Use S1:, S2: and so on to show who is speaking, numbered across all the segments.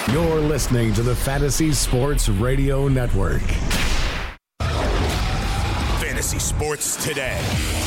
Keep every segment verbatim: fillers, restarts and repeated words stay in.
S1: You're listening to the Fantasy Sports Radio Network.
S2: Fantasy Sports Today.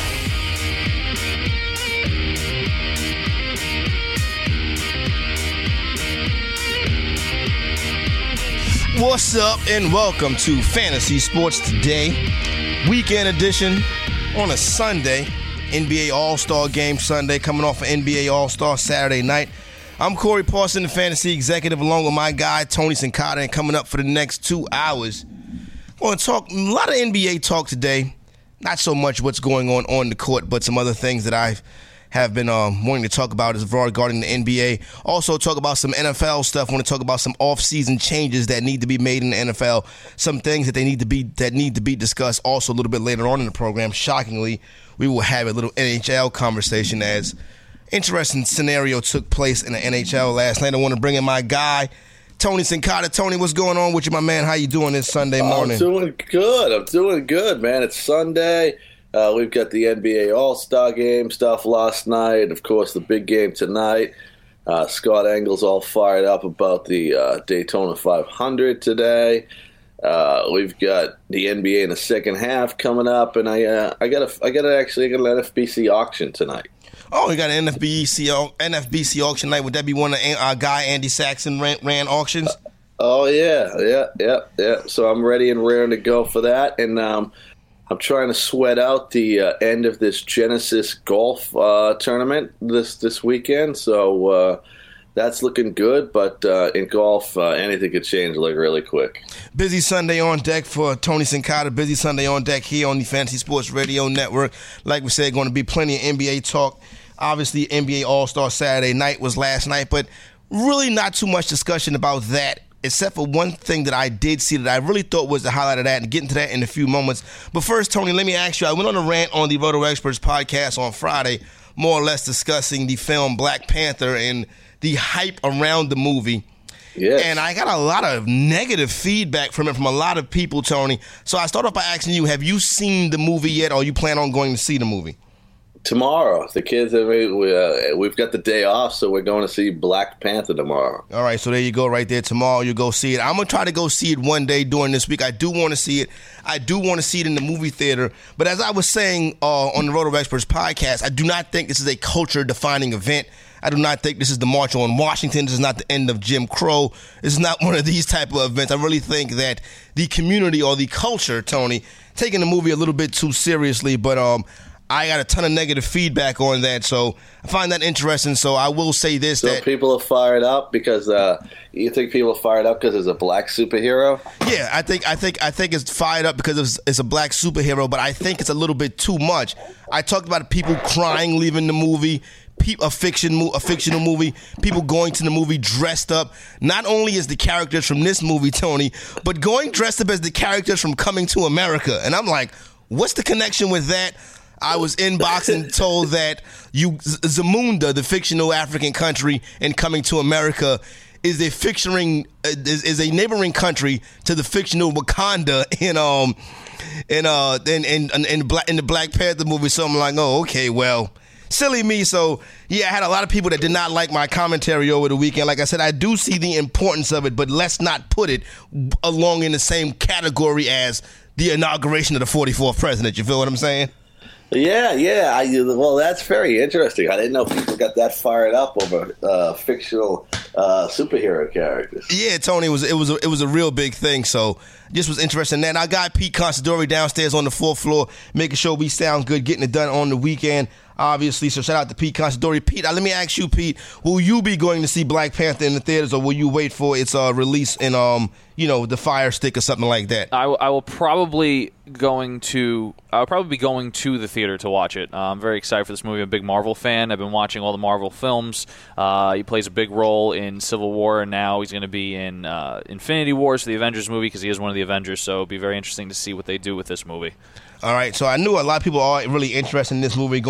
S3: What's up, and welcome to Fantasy Sports Today, weekend edition on a Sunday, N B A All-Star Game Sunday, coming off an N B A All-Star Saturday night. I'm Corey Parson, the fantasy executive, along with my guy, Tony Sincata, and coming up for the next two hours. I want to talk a lot of N B A talk today. Not so much what's going on on the court, but some other things that I have been um, wanting to talk about as regarding the N B A. Also talk about some N F L stuff. I want to talk about some off-season changes that need to be made in the N F L. Some things that they need to be that need to be discussed. Also a little bit later on in the program, shockingly, we will have a little N H L conversation as interesting scenario took place in the N H L last night. I want to bring in my guy, Tony Sincata. Tony, what's going on with you, my man? How you doing this Sunday morning?
S4: I'm doing good. I'm doing good, man. It's Sunday. Uh, we've got the N B A All-Star Game stuff last night. Of course, the big game tonight. Uh, Scott Engels all fired up about the uh, Daytona five hundred today. Uh, we've got the N B A in the second half coming up, and I uh, I got a I got a, actually I got an N F B C auction tonight.
S3: Oh, you got an N F B C N F B C auction night. Would that be one of our guy Andy Saxon ran, ran auctions?
S4: Uh, oh yeah, yeah, yeah, yeah. So I'm ready and raring to go for that, and um, I'm trying to sweat out the uh, end of this Genesis golf uh, tournament this this weekend. So uh, that's looking good, but uh, in golf, uh, anything could change like really quick.
S3: Busy Sunday on deck for Tony Sincata. Busy Sunday on deck here on the Fantasy Sports Radio Network. Like we said, going to be plenty of N B A talk. Obviously, N B A All-Star Saturday night was last night, but really not too much discussion about that, except for one thing that I did see that I really thought was the highlight of that, and get into that in a few moments. But first, Tony, let me ask you, I went on a rant on the Roto Experts podcast on Friday, more or less discussing the film Black Panther and the hype around the movie.
S4: Yes.
S3: And I got a lot of negative feedback from it from a lot of people, Tony. So I start off by asking you, have you seen the movie yet, or you plan on going to see the movie?
S4: Tomorrow. The kids, have, we, uh, we've got the day off, so we're going to see Black Panther tomorrow.
S3: All right, so there you go right there. Tomorrow you go see it. I'm going to try to go see it one day during this week. I do want to see it. I do want to see it in the movie theater. But as I was saying uh, on the Roto Experts podcast, I do not think this is a culture-defining event. I do not think this is the March on Washington. This is not the end of Jim Crow. This is not one of these type of events. I really think that the community or the culture, Tony, taking the movie a little bit too seriously, but um. I got a ton of negative feedback on that, so I find that interesting. So I will say this:
S4: so
S3: that
S4: people are fired up because uh, you think people are fired up because there's a black superhero.
S3: Yeah, I think I think I think it's fired up because it's, it's a black superhero, but I think it's a little bit too much. I talked about people crying leaving the movie. A fiction, a fictional movie, people going to the movie dressed up, not only as the characters from this movie, Tony, but going dressed up as the characters from Coming to America. And I'm like, what's the connection with that? I was inboxed and told that you, Zamunda, the fictional African country in Coming to America, is a fictioning is, is a neighboring country to the fictional Wakanda in um in uh in in in, in, Black, in the Black Panther movie. So I'm like, oh, okay, well. Silly me. So, yeah, I had a lot of people that did not like my commentary over the weekend. Like I said, I do see the importance of it, but let's not put it along in the same category as the inauguration of the forty-fourth president. You feel what I'm saying?
S4: Yeah, yeah. I, well, that's very interesting. I didn't know people got that fired up over uh, fictional uh, superhero characters.
S3: Yeah, Tony, it was it was a, it was a real big thing. So just was interested in that. And our guy Pete Considori downstairs on the fourth floor, making sure we sound good, getting it done on the weekend. Obviously, so shout out to Pete Considori. Pete, uh, let me ask you, Pete, will you be going to see Black Panther in the theaters, or will you wait for its uh, release in, um, you know, the Fire Stick or something like that?
S5: I, w- I will probably going to. I'll probably be going to the theater to watch it. Uh, I'm very excited for this movie. I'm a big Marvel fan. I've been watching all the Marvel films. Uh, he plays a big role in Civil War, and now he's going to be in uh, Infinity Wars, the Avengers movie, because he is one of the Avengers. So it'll be very interesting to see what they do with this movie.
S3: All right, so I knew a lot of people are really interested in this movie, going to see it.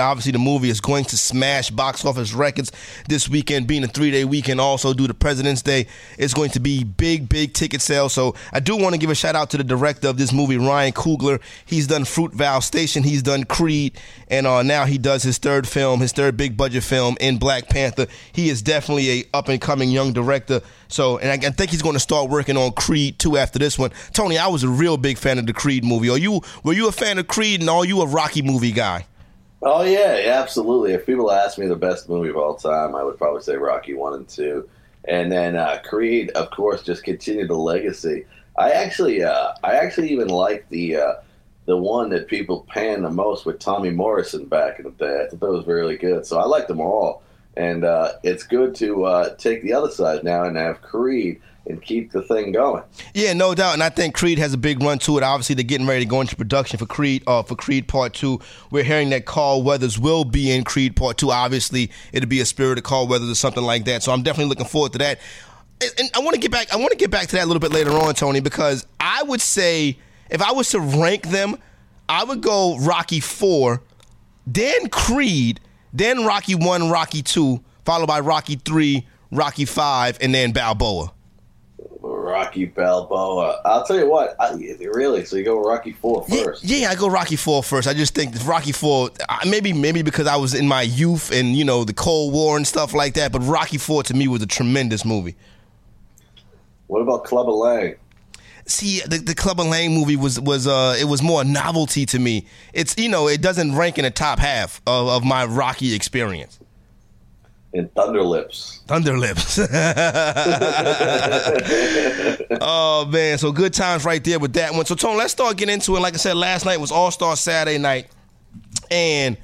S3: obviously the movie is going to smash box office records this weekend, being a three-day weekend also due to President's Day. It's going to be big, big ticket sales. So I do want to give a shout-out to the director of this movie, Ryan Coogler. He's done Fruitvale Station. He's done Creed. And uh, now he does his third film, his third big-budget film in Black Panther. He is definitely a up-and-coming young director. So, and I, I think he's going to start working on Creed two after this one. Tony, I was a real big fan of the Creed movie. Are you? Were you a fan of Creed, and are you a Rocky movie guy?
S4: Oh yeah, yeah, absolutely. If people ask me the best movie of all time, I would probably say Rocky one and two, and then uh, Creed, of course, just continued the legacy. I actually, uh, I actually even like the uh, the one that people pan the most with Tommy Morrison back in the day. I thought that was really good. So I like them all. And uh, it's good to uh, take the other side now and have Creed and keep the thing going.
S3: Yeah, no doubt. And I think Creed has a big run to it. Obviously, they're getting ready to go into production for Creed uh, for Creed Part two. We're hearing that Carl Weathers will be in Creed Part two. Obviously, it'll be a spirit of Carl Weathers or something like that. So I'm definitely looking forward to that. And, and I want to get back. I want to get back to that a little bit later on, Tony, because I would say if I was to rank them, I would go Rocky four, then Creed, then Rocky one, Rocky two, followed by Rocky three, Rocky five, and then Balboa.
S4: Rocky Balboa. I'll tell you what, I, really, so you go Rocky four first.
S3: Yeah, yeah, I go Rocky four first. I just think Rocky four, maybe maybe because I was in my youth and, you know, the Cold War and stuff like that, but Rocky four to me was a tremendous movie.
S4: What about Clubber Lang?
S3: See, the, the Clubber Lang movie was was uh it was more a novelty to me. It's, you know, it doesn't rank in the top half of, of my Rocky experience.
S4: And Thunderlips.
S3: Thunderlips. Oh, man. So good times right there with that one. So, Tony, let's start getting into it. Like I said, last night was All-Star Saturday night. And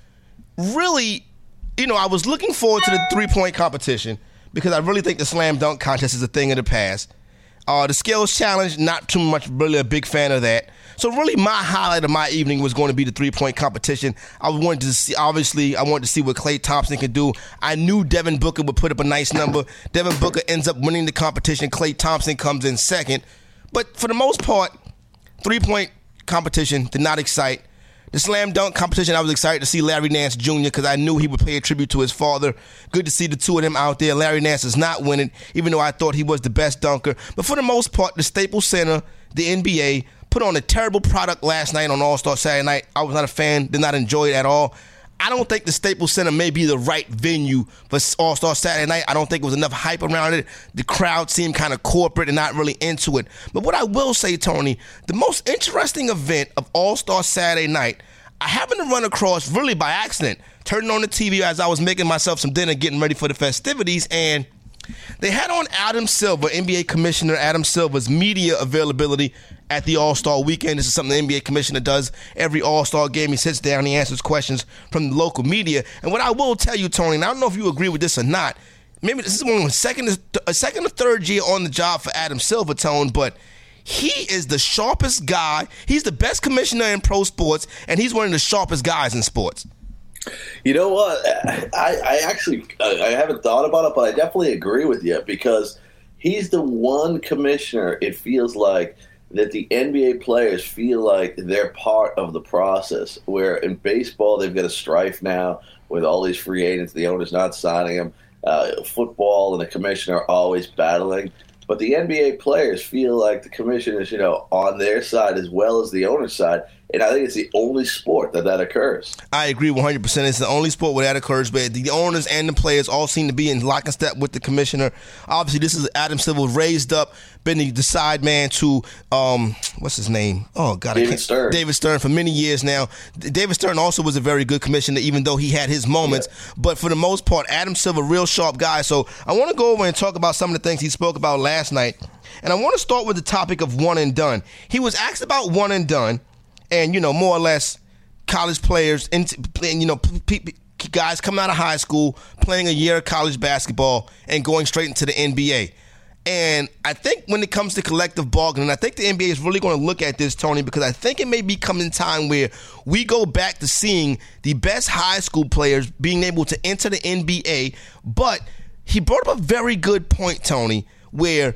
S3: really, you know, I was looking forward to the three-point competition because I really think the slam dunk contest is a thing of the past. Uh, the skills challenge, not too much, really a big fan of that. So really my highlight of my evening was going to be the three-point competition. I wanted to see, obviously, I wanted to see what Klay Thompson could do. I knew Devin Booker would put up a nice number. Devin Booker ends up winning the competition. Klay Thompson comes in second. But for the most part, three-point competition did not excite. The slam dunk competition, I was excited to see Larry Nance Junior because I knew he would pay a tribute to his father. Good to see the two of them out there. Larry Nance is not winning, even though I thought he was the best dunker. But for the most part, the Staples Center, the N B A, put on a terrible product last night on All-Star Saturday night. I was not a fan, did not enjoy it at all. I don't think the Staples Center may be the right venue for All-Star Saturday night. I don't think there was enough hype around it. The crowd seemed kind of corporate and not really into it. But what I will say, Tony, the most interesting event of All-Star Saturday night, I happened to run across really by accident, turning on the T V as I was making myself some dinner, getting ready for the festivities, and they had on Adam Silver, N B A Commissioner Adam Silver's media availability at the All-Star Weekend. This is something the N B A Commissioner does every All-Star game. He sits down, he answers questions from the local media. And what I will tell you, Tony, and I don't know if you agree with this or not, maybe this is one second, a second or third year on the job for Adam Silver, Tone, but he is the sharpest guy. He's the best commissioner in pro sports, and he's one of the sharpest guys in sports.
S4: You know what? I, I actually I haven't thought about it, but I definitely agree with you because he's the one commissioner, it feels like, that the N B A players feel like they're part of the process, where in baseball they've got a strife now with all these free agents, the owner's not signing them. Uh, football and the commissioner are always battling. But the N B A players feel like the commission is, you know, on their side as well as the owner's side. And I think it's the only sport that that occurs. I
S3: agree one hundred percent. It's the only sport where that occurs. But the owners and the players all seem to be in lock and step with the commissioner. Obviously, this is Adam Silver raised up, been the side man to, um, what's his name? Oh, God.
S4: David Stern.
S3: David Stern for many years now. David Stern also was a very good commissioner, even though he had his moments. Yeah. But for the most part, Adam Silver, real sharp guy. So I want to go over and talk about some of the things he spoke about last night. And I want to start with the topic of one and done. He was asked about one and done. And, you know, more or less college players, and, you know, p- p- guys coming out of high school, playing a year of college basketball and going straight into the N B A. And I think when it comes to collective bargaining, I think the N B A is really going to look at this, Tony, because I think it may be coming time where we go back to seeing the best high school players being able to enter the N B A. But he brought up a very good point, Tony, where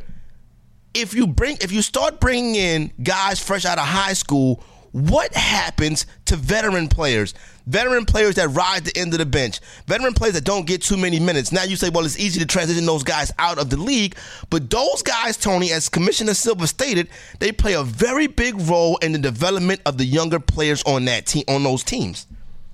S3: if you bring, if you start bringing in guys fresh out of high school, what happens to veteran players? veteran players that ride the end of the bench, veteran players that don't get too many minutes. Now you say, well, it's easy to transition those guys out of the league, but those guys, Tony, as Commissioner Silver stated, they play a very big role in the development of the younger players on that team, on those teams.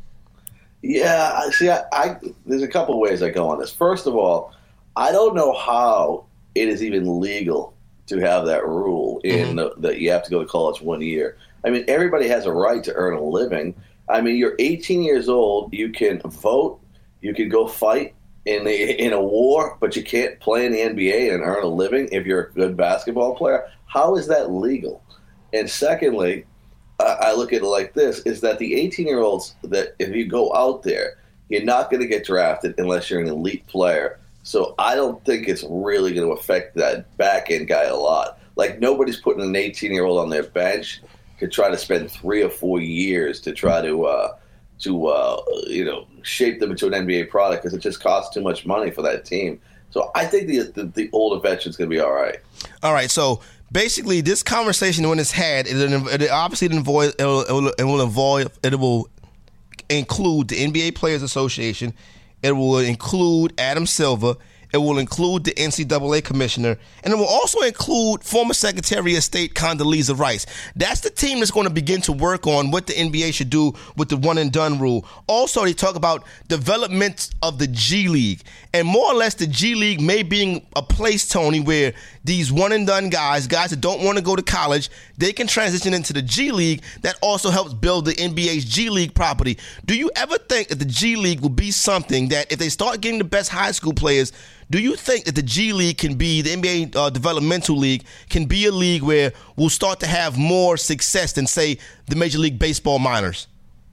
S4: Yeah, see, I, I there's a couple ways I go on this. First of all, I don't know how it is even legal to have that rule in mm-hmm. the, that you have to go to college one year. I mean, everybody has a right to earn a living. I mean, you're eighteen years old, you can vote, you can go fight in a, in a war, but you can't play in the N B A and earn a living if you're a good basketball player. How is that legal? And secondly, uh, I look at it like this, is that the eighteen-year-olds, that if you go out there, you're not going to get drafted unless you're an elite player. So I don't think it's really going to affect that back-end guy a lot. Like, nobody's putting an eighteen-year-old on their bench to try to spend three or four years to try to, uh, to uh, you know, shape them into an N B A product, because it just costs too much money for that team. So I think the the, the older veteran's going to be all right. All
S3: right, so basically this conversation, when it's had, it, it obviously it, avoid, it, will, it, will, it will involve, it will include the N B A Players Association. It will include Adam Silver. It will include the N C double A commissioner, and it will also include former Secretary of State Condoleezza Rice. That's the team that's going to begin to work on what the N B A should do with the one-and-done rule. Also, they talk about development of the G League, and more or less the G League may be a place, Tony, where these one-and-done guys, guys that don't want to go to college, they can transition into the G League. That also helps build the N B A's G League property. Do you ever think that the G League will be something that, if they start getting the best high school players, do you think that the G League can be, the N B A uh, developmental league, can be a league where we'll start to have more success than, say, the Major League Baseball minors?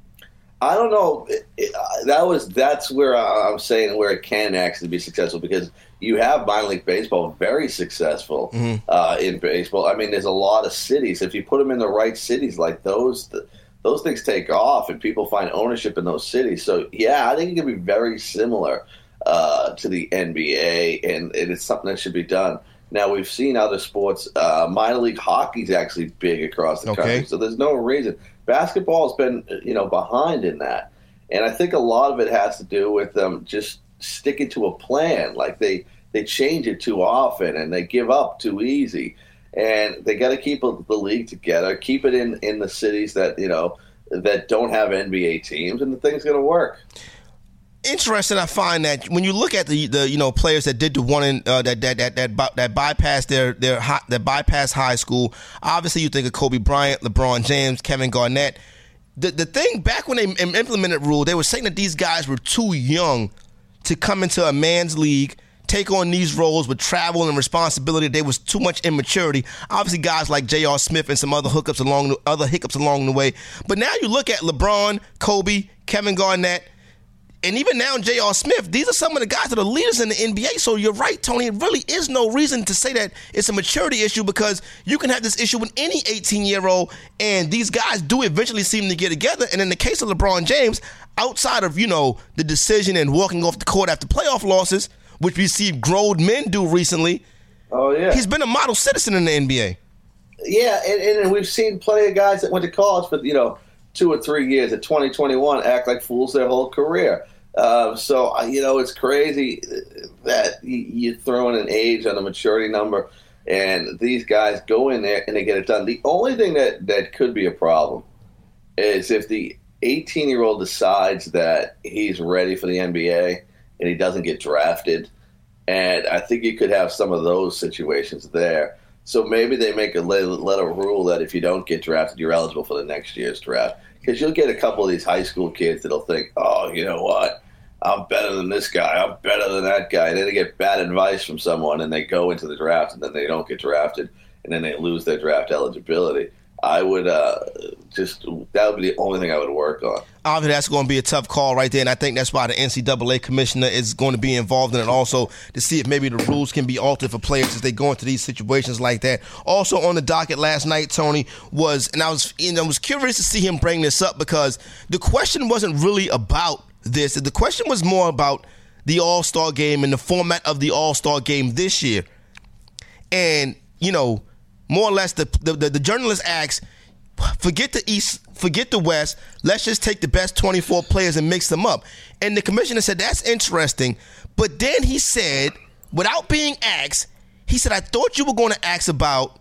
S4: I don't know. It, it, that was that's where I'm saying where it can actually be successful, because you have minor league baseball very successful mm-hmm. uh, in baseball. I mean, there's a lot of cities. If you put them in the right cities, like those, those things take off, and people find ownership in those cities. So yeah, I think it can be very similar Uh, to the N B A, and, and it's something that should be done. Now, we've seen other sports. Uh, minor league hockey is actually big across the okay. country, so there's no reason. Basketball has been, you know, behind in that, and I think a lot of it has to do with them just sticking to a plan. Like they they change it too often, and they give up too easy, and they got to keep the league together, keep it in in the cities that you know that don't have N B A teams, and the thing's going to work.
S3: Interesting, I find that when you look at the, the you know players that did the one in, uh, that that that that, that bypassed their their high, that bypassed high school, obviously you think of Kobe Bryant, LeBron James, Kevin Garnett. The the thing back when they implemented rule, they were saying that these guys were too young to come into a man's league, take on these roles with travel and responsibility. There was too much immaturity. Obviously, guys like J R. Smith and some other hookups along the, other hiccups along the way. But now you look at LeBron, Kobe, Kevin Garnett, and even now, J R. Smith, these are some of the guys that are leaders in the N B A. So you're right, Tony. It really is no reason to say that it's a maturity issue, because you can have this issue with any eighteen-year-old, and these guys do eventually seem to get together. And in the case of LeBron James, outside of, you know, the decision and walking off the court after playoff losses, which we see grown men do recently,
S4: oh yeah,
S3: he's been a model citizen in the N B A.
S4: Yeah, and, and we've seen plenty of guys that went to college for, you know, two or three years at twenty, twenty-one act like fools their whole career. Uh, so, you know, it's crazy that you, you throw in an age on the maturity number, and these guys go in there and they get it done. The only thing that, that could be a problem is if the eighteen-year-old decides that he's ready for the N B A and he doesn't get drafted. And I think you could have some of those situations there. So maybe they make a let, let a rule that if you don't get drafted, you're eligible for the next year's draft. Because you'll get a couple of these high school kids that'll think, oh, you know what? I'm better than this guy. I'm better than that guy. And then they get bad advice from someone, and they go into the draft, and then they don't get drafted, and then they lose their draft eligibility. I would uh, just – that would be the only thing I would work on.
S3: Obviously, that's going to be a tough call right there, and I think that's why the N C double A commissioner is going to be involved in it also, to see if maybe the rules can be altered for players as they go into these situations like that. Also on the docket last night, Tony, was – and I was, and I was curious to see him bring this up, because the question wasn't really about this. The question was more about the All-Star game and the format of the All-Star game this year. And, you know – more or less, the, the the journalist asks, Forget the East, forget the West. Let's just take the best twenty-four players and mix them up. And the commissioner said, that's interesting. But then he said, without being asked, he said, I thought you were going to ask about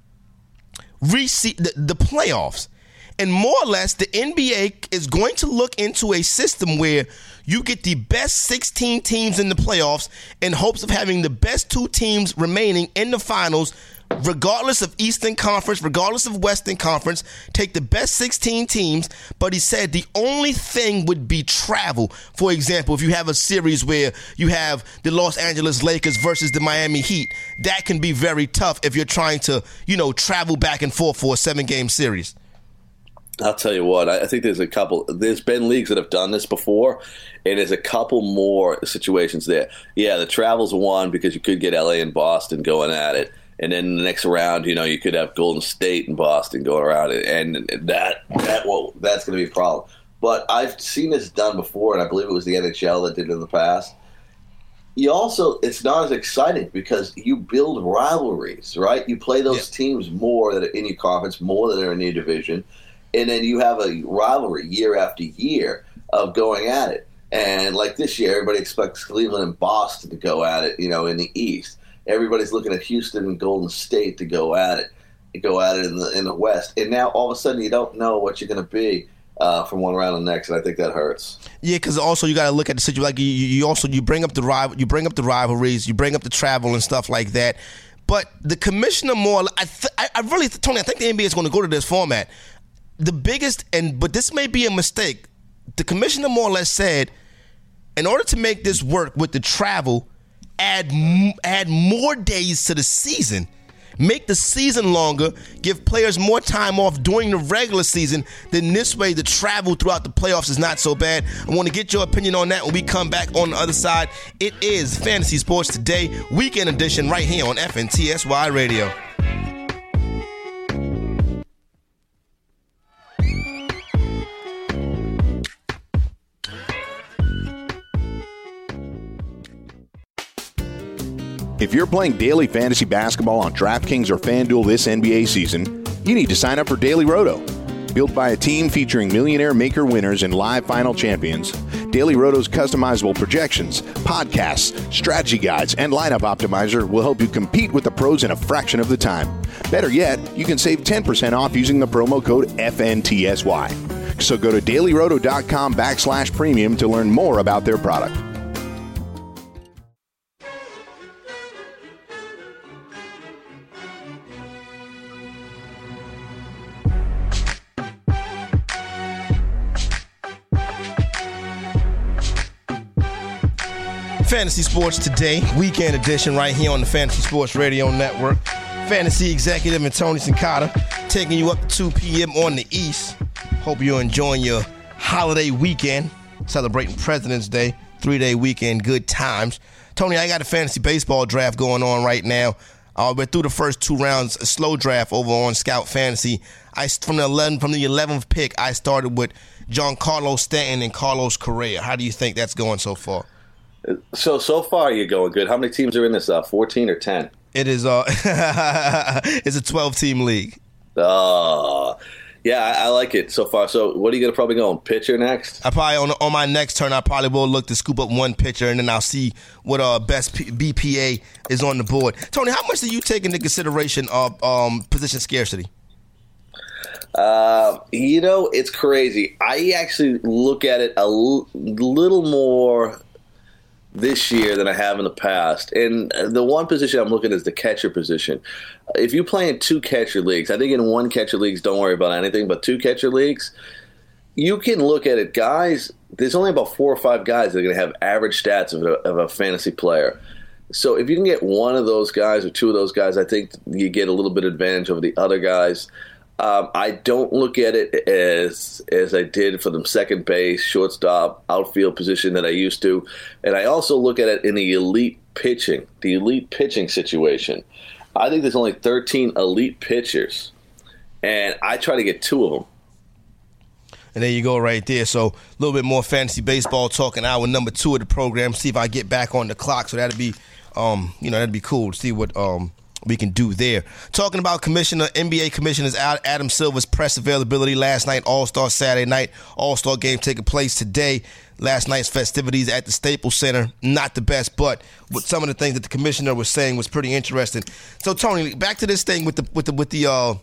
S3: rece- the, the playoffs. And more or less, the N B A is going to look into a system where you get the best sixteen teams in the playoffs in hopes of having the best two teams remaining in the finals, regardless of Eastern Conference, regardless of Western Conference. Take the best sixteen teams, but he said the only thing would be travel. For example, if you have a series where you have the Los Angeles Lakers versus the Miami Heat, that can be very tough if you're trying to, you know, travel back and forth for a seven-game series.
S4: I'll tell you what, I think there's a couple, there's been leagues that have done this before, and there's a couple more situations there. Yeah, the travel's one because you could get L A and Boston going at it. And then the next round, you know, you could have Golden State and Boston going around it, and that that well, that's going to be a problem. But I've seen this done before, and I believe it was the N H L that did it in the past. You also, it's not as exciting because you build rivalries, right? You play those yeah. teams more that are in your conference, more than are in your division, and then you have a rivalry year after year of going at it. And like this year, everybody expects Cleveland and Boston to go at it, you know, in the East. Everybody's looking at Houston and Golden State to go at it, go at it in the in the West. And now all of a sudden you don't know what you're going to be uh, from one round to the next, and I think that hurts. Yeah, because also you got to look at the situation. Like you, you also you bring up the rival, you bring up the rivalries, you bring up the travel and stuff like that. But the commissioner more, I th- I really, Tony, I think the N B A is going to go to this format. The biggest, and but this may be a mistake. The commissioner more or less said, in order to make this work with the travel, add add more days to the season, make the season longer, give players more time off during the regular season. Then this way, the travel throughout the playoffs is not so bad. I want to get your opinion on that when we come back on the other side. It is Fantasy Sports Today, weekend edition, right here on F N T S Y Radio.
S6: If you're playing daily fantasy basketball on DraftKings or FanDuel this N B A season, you need to sign up for Daily Roto. Built by a team featuring millionaire maker winners and live final champions, Daily Roto's customizable projections, podcasts, strategy guides, and lineup optimizer will help you compete with the pros in a fraction of the time. Better yet, you can save ten percent off using the promo code F N T S Y. So go to dailyroto.com backslash premium to learn more about their product.
S3: Fantasy Sports Today, weekend edition, right here on the Fantasy Sports Radio Network. Fantasy executive and Tony Sincata taking you up to two p.m. on the East. Hope you're enjoying your holiday weekend, celebrating President's Day, three-day weekend, good times. Tony, I got a fantasy baseball draft going on right now. Uh, we're through the first two rounds, a slow draft over on Scout Fantasy. I from the eleven from the eleventh pick, I started with Giancarlo Stanton and Carlos Correa. How do you think that's going so far?
S4: So, so far you're going good. How many teams are in this, uh, fourteen or ten?
S3: It is uh, it's a twelve-team league.
S4: Oh, yeah, I, I like it so far. So what are you going to probably go on, pitcher next?
S3: I probably, on on my next turn, I probably will look to scoop up one pitcher, and then I'll see what uh, best P- B P A is on the board. Tony, how much do you take into consideration of um, position scarcity?
S4: Uh, you know, it's crazy. I actually look at it a l- little more this year than I have in the past. And the one position I'm looking at is the catcher position. If you play in two catcher leagues, I think in one catcher leagues, don't worry about anything, but two catcher leagues, you can look at it. Guys, there's only about four or five guys that are going to have average stats of a, of a fantasy player. So if you can get one of those guys or two of those guys, I think you get a little bit of advantage over the other guys. Um, I don't look at it as as I did for the second base, shortstop, outfield position that I used to. And I also look at it in the elite pitching, the elite pitching situation. I think there's only thirteen elite pitchers, and I try to get two of them.
S3: And there you go right there. So a little bit more fantasy baseball talk in hour number two of the program. See if I get back on the clock. So that'd be, um, you know, that'd be cool to see what um, we can do there. Talking about Commissioner, N B A Commissioner Adam Silver's press availability last night, All-Star Saturday night, All-Star game taking place today. Last night's festivities at the Staples Center, not the best, but with some of the things that the commissioner was saying was pretty interesting. So, Tony, back to this thing with the with the with the uh,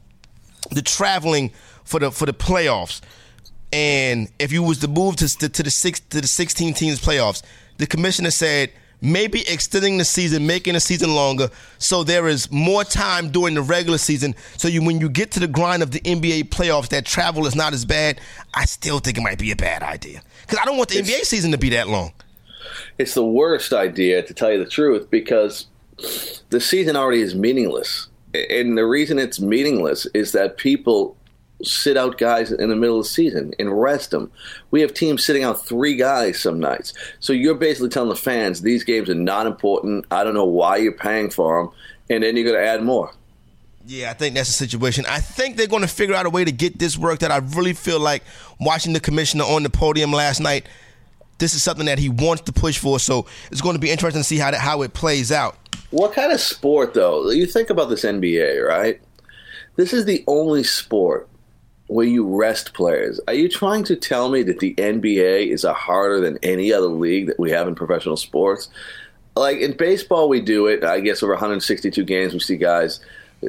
S3: the traveling for the for the playoffs, and if you was to move to to, to the six to the sixteen teams playoffs, the commissioner said maybe extending the season, making the season longer, so there is more time during the regular season. So you, when you get to the grind of the N B A playoffs, that travel is not as bad. I still think it might be a bad idea because I don't want the it's, N B A season to be that long.
S4: It's the worst idea, to tell you the truth, because the season already is meaningless. And the reason it's meaningless is that people sit out guys in the middle of the season and rest them. We have teams sitting out three guys some nights. So you're basically telling the fans these games are not important. I don't know why you're paying for them. And then you're going to add more.
S3: Yeah, I think that's the situation. I think they're going to figure out a way to get this worked out. I really feel like watching the commissioner on the podium last night, this is something that he wants to push for. So it's going to be interesting to see how that, how it plays out.
S4: What kind of sport, though? You think about this N B A, right? This is the only sport where you rest players. Are you trying to tell me that the N B A is a harder than any other league that we have in professional sports? Like in baseball, we do it. I guess over one hundred sixty-two games, we see guys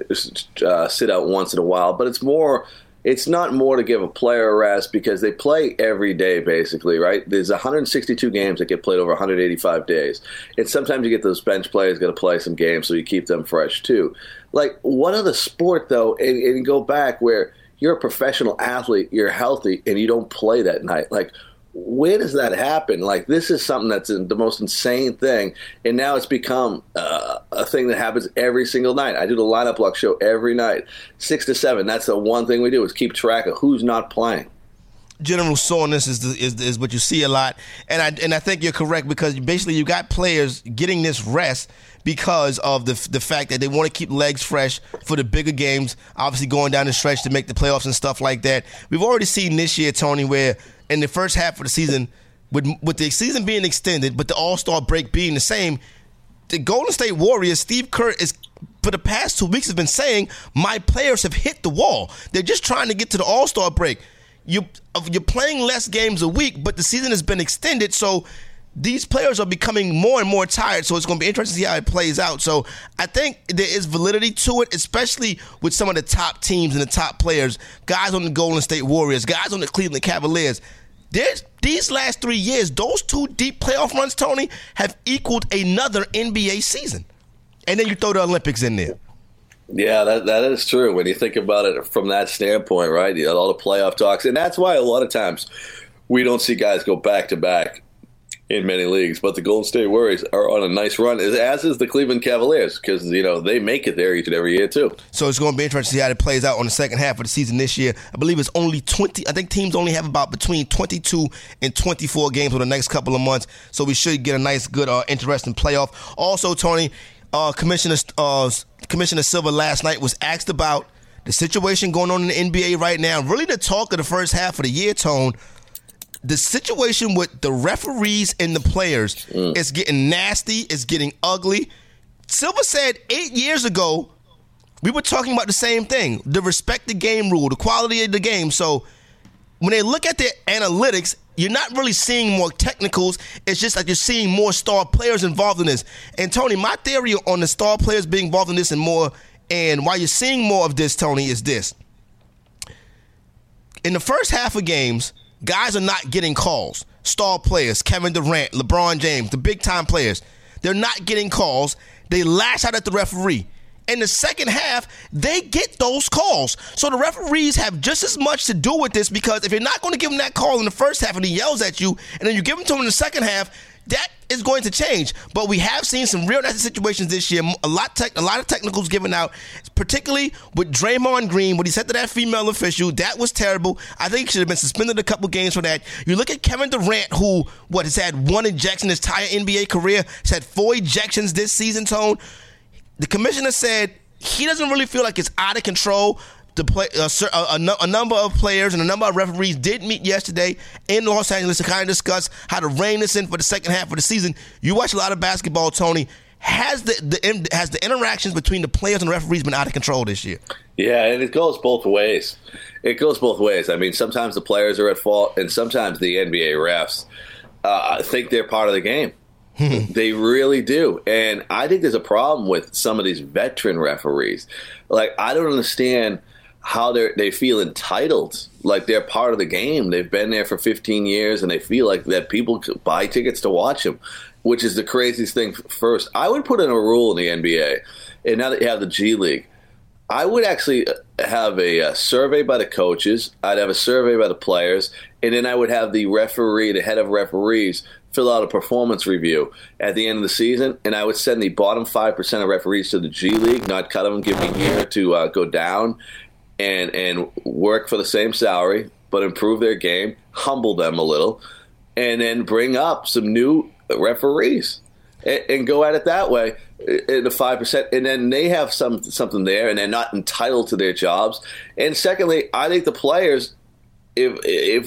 S4: uh, sit out once in a while. But it's more. It's not more to give a player a rest because they play every day, basically, right? There's one hundred sixty-two games that get played over one hundred eighty-five days. And sometimes you get those bench players going to play some games, so you keep them fresh, too. Like, what other sport, though, and, and go back where you're a professional athlete, you're healthy, and you don't play that night? Like, where does that happen? Like, this is something that's the most insane thing, and now it's become uh, a thing that happens every single night. I do the lineup lock show every night, six to seven. That's the one thing we do is keep track of who's not playing.
S3: General soreness is, the, is is what you see a lot, and I and I think you're correct because basically you got players getting this rest because of the the fact that they want to keep legs fresh for the bigger games, obviously going down the stretch to make the playoffs and stuff like that. We've already seen this year, Tony, where in the first half of the season, with with the season being extended, but the All-Star break being the same, the Golden State Warriors, Steve Kerr is, for the past two weeks, has been saying, my players have hit the wall. They're just trying to get to the All-Star break. You, you're playing less games a week, but the season has been extended, so these players are becoming more and more tired, so it's going to be interesting to see how it plays out. So I think there is validity to it, especially with some of the top teams and the top players, guys on the Golden State Warriors, guys on the Cleveland Cavaliers. There's, these last three years, those two deep playoff runs, Tony, have equaled another N B A season. And then you throw the Olympics in there.
S4: Yeah, that that is true when you think about it from that standpoint, right? You know, all the playoff talks. And that's why a lot of times we don't see guys go back-to-back in many leagues. But the Golden State Warriors are on a nice run, as is the Cleveland Cavaliers, because, you know, they make it there each and every year, too.
S3: So it's going to be interesting to see how it plays out on the second half of the season this year. I believe it's only twenty. I think teams only have about between twenty-two and twenty-four games for the next couple of months. So we should get a nice, good, uh, interesting playoff. Also, Tony, uh, Commissioner uh, Commissioner Silver last night was asked about the situation going on in the N B A right now. Really the talk of the first half of the year, Tone. The situation with the referees and the players mm. is getting nasty. It's getting ugly. Silver said eight years ago, we were talking about the same thing, the respect the game rule, the quality of the game. So when they look at the analytics, you're not really seeing more technicals. It's just like you're seeing more star players involved in this. And, Tony, my theory on the star players being involved in this and more, and why you're seeing more of this, Tony, is this. In the first half of games, guys are not getting calls. Star players, Kevin Durant, LeBron James, the big-time players, they're not getting calls. They lash out at the referee. In the second half, they get those calls. So the referees have just as much to do with this because if you're not going to give him that call in the first half and he yells at you and then you give him to him in the second half, that is going to change. But we have seen some real nasty situations this year. A lot, tech, a lot of technicals given out, particularly with Draymond Green, when he said to that female official, that was terrible. I think he should have been suspended a couple games for that. You look at Kevin Durant, who, what, has had one ejection his entire N B A career, has had four ejections this season, Tone. The commissioner said he doesn't really feel like it's out of control. The play, a, a, a number of players and a number of referees did meet yesterday in Los Angeles to kind of discuss how to rein this in for the second half of the season. You watch a lot of basketball, Tony. Has the, the has the interactions between the players and the referees been out of control this year?
S4: Yeah, and it goes both ways. It goes both ways. I mean, sometimes the players are at fault, and sometimes the N B A refs uh, think they're part of the game. They really do. And I think there's a problem with some of these veteran referees. Like, I don't understand how they they feel entitled, like they're part of the game. They've been there for fifteen years, and they feel like that people could buy tickets to watch them, which is the craziest thing. First, I would put in a rule in the N B A, and now that you have the G League, I would actually have a, a survey by the coaches, I'd have a survey by the players, and then I would have the referee, the head of referees, fill out a performance review at the end of the season, and I would send the bottom five percent of referees to the G League, not cut them, give them a year to uh, go down and and work for the same salary, but improve their game, humble them a little, and then bring up some new referees and, and go at it that way, the five percent, and then they have some something there, and they're not entitled to their jobs. And secondly, I think the players, if if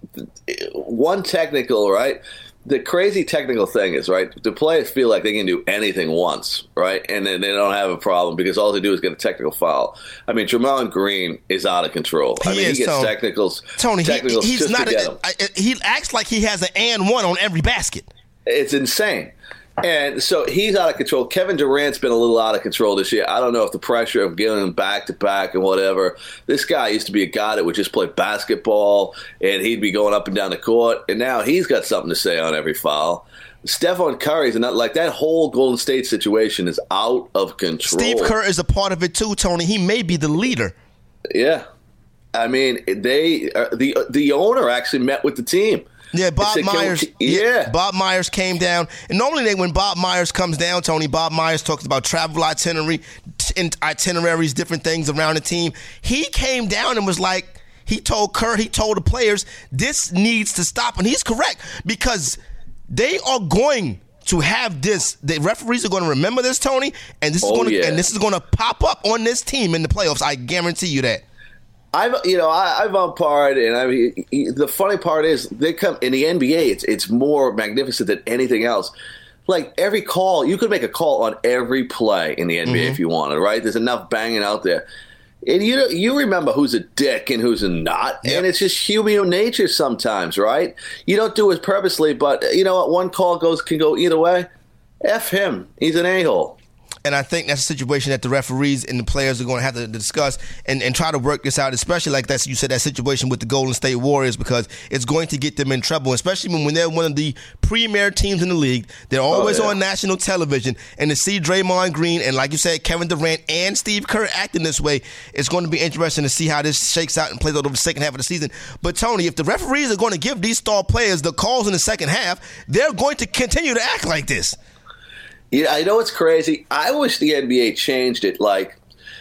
S4: one technical, right, the crazy technical thing is, right, the players feel like they can do anything once, right, and then they don't have a problem because all they do is get a technical foul. I mean, Draymond Green is out of control. I
S3: He
S4: mean,
S3: is,
S4: he gets
S3: Tony.
S4: technicals.
S3: Tony,
S4: technicals
S3: he, he's
S4: just
S3: not.
S4: to get
S3: A,
S4: him.
S3: I, he acts like he has an and one on every basket.
S4: It's insane. And so he's out of control. Kevin Durant's been a little out of control this year. I don't know if the pressure of getting him back to back and whatever. This guy used to be a guy that would just play basketball, and he'd be going up and down the court. And now he's got something to say on every foul. Stephon Curry's not like that. Whole Golden State situation is out of control.
S3: Steve Kerr is a part of it too, Tony. He may be the leader.
S4: Yeah, I mean, they uh, the the owner actually met with the team.
S3: Yeah, Bob
S4: Said,
S3: Myers.
S4: we, yeah.
S3: Bob Myers came down, and normally they, when Bob Myers comes down, Tony, Bob Myers talks about travel itinerary, t- itineraries, different things around the team. He came down and was like, he told Kerr, he told the players, this needs to stop, and he's correct because they are going to have this. The referees are going to remember this, Tony, and this is
S4: Oh,
S3: going to
S4: yeah.
S3: and this is going to pop up on this team in the playoffs. I guarantee you that.
S4: I've you know I, I've umpired, and I mean, the funny part is they come in the N B A. It's it's more magnificent than anything else. Like every call, you could make a call on every play in the N B A
S3: Mm-hmm.
S4: if you wanted. Right? There's enough banging out there, and you you remember who's a dick and who's a not,
S3: Yep.
S4: and it's just human nature sometimes, right? You don't do it purposely, but you know what? One call goes can go either way. F him. He's an a-hole.
S3: And I think that's a situation that the referees and the players are going to have to discuss and, and try to work this out, especially like that, you said, that situation with the Golden State Warriors, because it's going to get them in trouble, especially when, when they're one of the premier teams in the league. They're always
S4: yeah.
S3: on national television. And to see Draymond Green and, like you said, Kevin Durant and Steve Kerr acting this way, it's going to be interesting to see how this shakes out and plays out over the second half of the season. But, Tony, if the referees are going to give these star players the calls in the second half, they're going to continue to act like this.
S4: Yeah, I know it's crazy. I wish the N B A changed it. Like,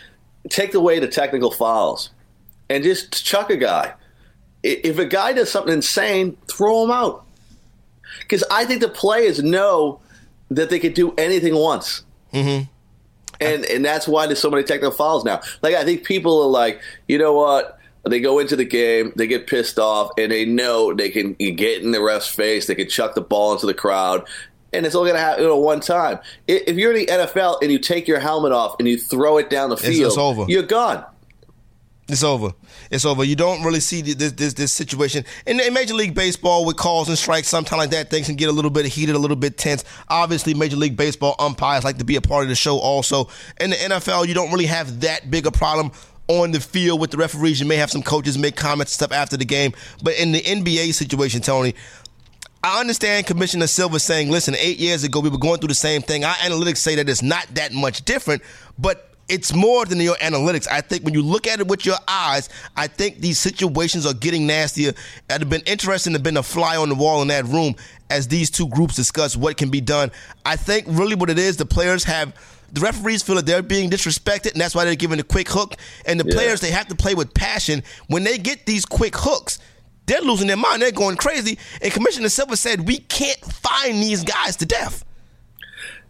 S4: take away the technical fouls and just chuck a guy. I- If a guy does something insane, throw him out. Because I think the players know that they could do anything once. Mm-hmm. And and that's why there's so many technical fouls now. Like, I think people are like, you know what? They go into the game, they get pissed off, and they know they can get in the ref's face. They can chuck the ball into the crowd. And it's only going to happen, you know, one time. I- If you're in the N F L and you take your helmet off and you throw it down the
S3: It's-
S4: field,
S3: it's over.
S4: you're gone.
S3: It's over. It's over. You don't really see this this this situation in, in Major League Baseball with calls and strikes. Sometimes like that, things can get a little bit heated, a little bit tense. Obviously, Major League Baseball umpires like to be a part of the show. Also, in the N F L, you don't really have that big a problem on the field with the referees. You may have some coaches make comments and stuff after the game, but in the N B A situation, Tony, I understand Commissioner Silver saying, listen, eight years ago we were going through the same thing. Our analytics say that it's not that much different, but it's more than your analytics. I think when you look at it with your eyes, I think these situations are getting nastier. It would have been interesting to have been a fly on the wall in that room as these two groups discuss what can be done. I think really what it is, the players have the referees feel that they're being disrespected, and that's why they're giving a quick hook. And the
S4: Yeah.
S3: players, they have to play with passion. When they get these quick hooks, they're losing their mind. They're going crazy. And Commissioner Silver said, we can't fine these guys to death.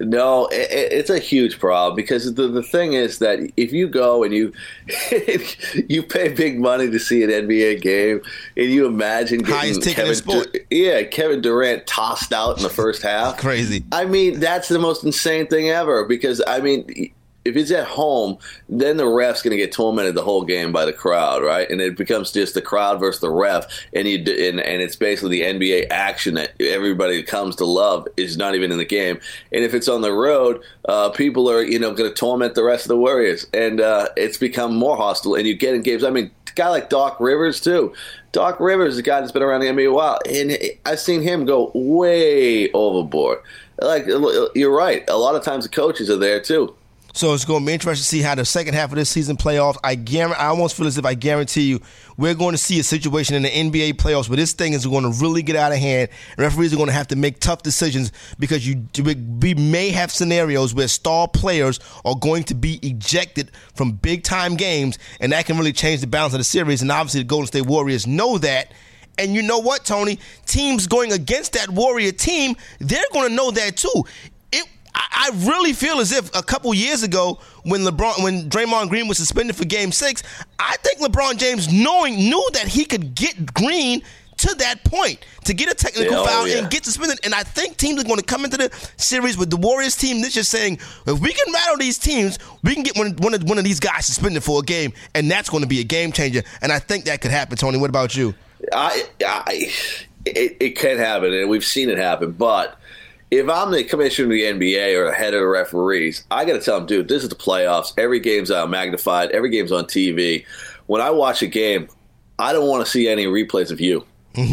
S4: No, it, it's a huge problem because the the thing is that if you go and you you pay big money to see an N B A game, and you imagine getting Kevin, Dur- yeah, Kevin Durant tossed out in the first half,
S3: crazy.
S4: I mean, that's the most insane thing ever because I mean. If it's at home, then the ref's going to get tormented the whole game by the crowd, right? And it becomes just the crowd versus the ref, and you and, and it's basically the N B A action that everybody comes to love is not even in the game. And if it's on the road, uh, people are you know going to torment the rest of the Warriors, and uh, it's become more hostile. And you get in games. I mean, a guy like Doc Rivers too. Doc Rivers is a guy that's been around the N B A a while, and I've seen him go way overboard. Like you're right, a lot of times the coaches are there too.
S3: So it's going to be interesting to see how the second half of this season play off. I guarantee, I almost feel as if I guarantee you we're going to see a situation in the N B A playoffs where this thing is going to really get out of hand. And referees are going to have to make tough decisions because you we may have scenarios where star players are going to be ejected from big-time games, and that can really change the balance of the series. And obviously the Golden State Warriors know that. And you know what, Tony? Teams going against that Warrior team, they're going to know that too. I really feel as if a couple years ago when LeBron, when Draymond Green was suspended for Game Six, I think LeBron James knowing knew that he could get Green to that point to get a technical yeah, foul oh, yeah. and get suspended. And I think teams are going to come into the series with the Warriors team that's just saying, if we can rattle these teams, we can get one, one, of, one of these guys suspended for a game, and that's going to be a game changer. And I think that could happen, Tony. What about you?
S4: I, I it, it can happen, and we've seen it happen, but if I'm the commissioner of the N B A or the head of the referees, I got to tell them, dude, this is the playoffs. Every game's uh, magnified. Every game's on T V. When I watch a game, I don't want to see any replays of you. Right?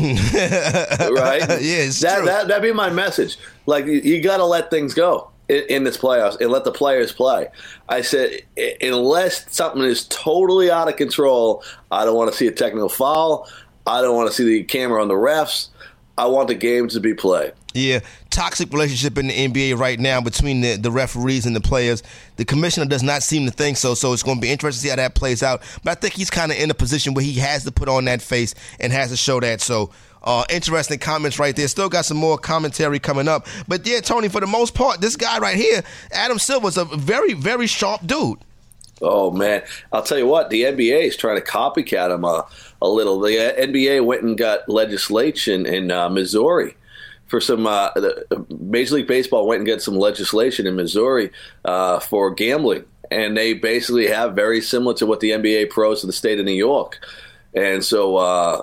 S3: Yeah, it's
S4: that,
S3: true.
S4: That, that'd be my message. Like, you, you got to let things go in, in this playoffs and let the players play. I said, unless something is totally out of control, I don't want to see a technical foul. I don't want to see the camera on the refs. I want the games to be played.
S3: Yeah, toxic relationship in the N B A right now between the, the referees and the players. The commissioner does not seem to think so, so it's going to be interesting to see how that plays out. But I think he's kind of in a position where he has to put on that face and has to show that. So uh, interesting comments right there. Still got some more commentary coming up. But yeah, Tony, for the most part, this guy right here, Adam Silver's a very, very sharp dude.
S4: Oh, man. I'll tell you what, the N B A is trying to copycat him a, a little. The N B A went and got legislation in uh, Missouri for some uh, – Major League Baseball went and got some legislation in Missouri uh, for gambling. And they basically have very similar to what the N B A pros in the state of New York. And so uh,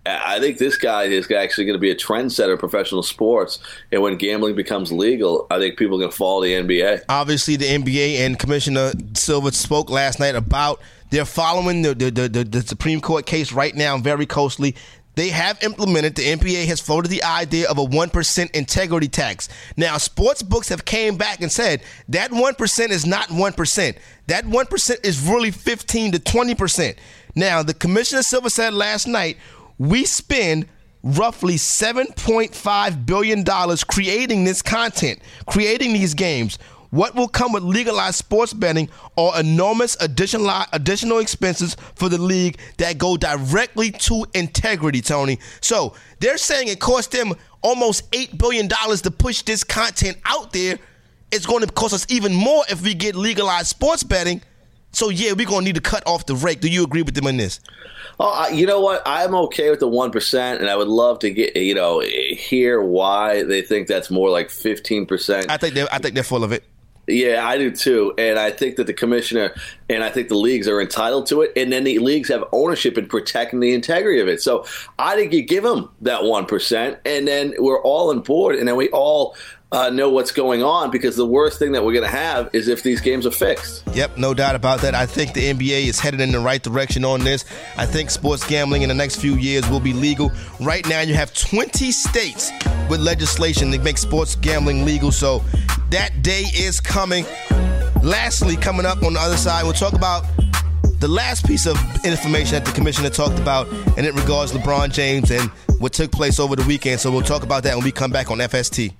S4: I think this guy is actually going to be a trendsetter in professional sports. And when gambling becomes legal, I think people are going to follow the N B A.
S3: Obviously, the N B A and Commissioner Silver spoke last night about they're following the, the, the, the Supreme Court case right now very closely. They have implemented, the N B A has floated the idea of a one percent integrity tax. Now, sports books have came back and said that one percent is not one percent. That one percent is really fifteen to twenty percent. Now, the Commissioner Silver said last night, we spend roughly seven point five billion dollars creating this content, creating these games. What will come with legalized sports betting are enormous additional additional expenses for the league that go directly to integrity, Tony. So they're saying it cost them almost eight billion dollars to push this content out there. It's going to cost us even more if we get legalized sports betting. So, yeah, we're going to need to cut off the rake. Do you agree with them on this?
S4: Oh, you know what? I'm okay with the one percent, and I would love to get you know hear why they think that's more like fifteen percent.
S3: I think they're, I think they're full of it.
S4: Yeah, I do too. And I think that the commissioner and I think the leagues are entitled to it. And then the leagues have ownership in protecting the integrity of it. So I think you give them that one percent, and then we're all on board, and then we all uh, know what's going on, because the worst thing that we're going to have is if these games are fixed.
S3: Yep, no doubt about that. I think the N B A is headed in the right direction on this. I think sports gambling in the next few years will be legal. Right now you have twenty states with legislation that makes sports gambling legal, so that day is coming. Lastly, coming up on the other side, we'll talk about the last piece of information that the commissioner talked about, and it regards LeBron James and what took place over the weekend. So we'll talk about that when we come back on F S T.